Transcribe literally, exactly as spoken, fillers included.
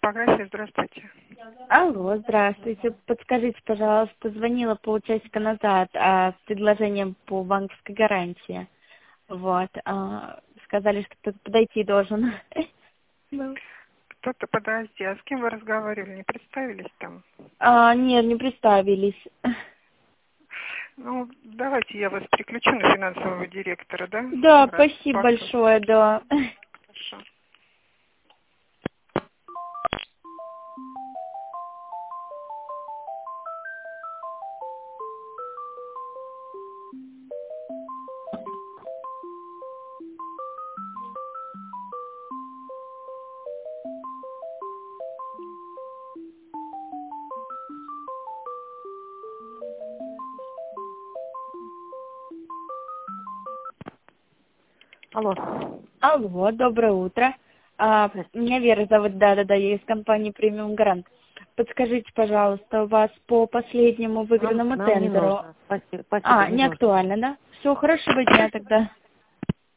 типография, здравствуйте. Алло, здравствуйте. Подскажите, пожалуйста, звонила полчасика назад а, с предложением по банковской гарантии. Вот. А, сказали, что кто-то подойти должен. Ну. Кто-то, подожди, а с кем вы разговаривали? Не представились там? А, нет, не представились. Ну, давайте я вас переключу на финансового директора, да? Да, Раз, спасибо паспорт. большое, да. Хорошо. Алло. Алло, доброе утро. А, меня Вера зовут, да-да-да, я из компании Премиум Гарант. Подскажите, пожалуйста, у вас по последнему выигранному Нам, нам не тендеру... нужно. Спасибо, спасибо, А, не не нужно. актуально, да? Все, хорошего дня тогда.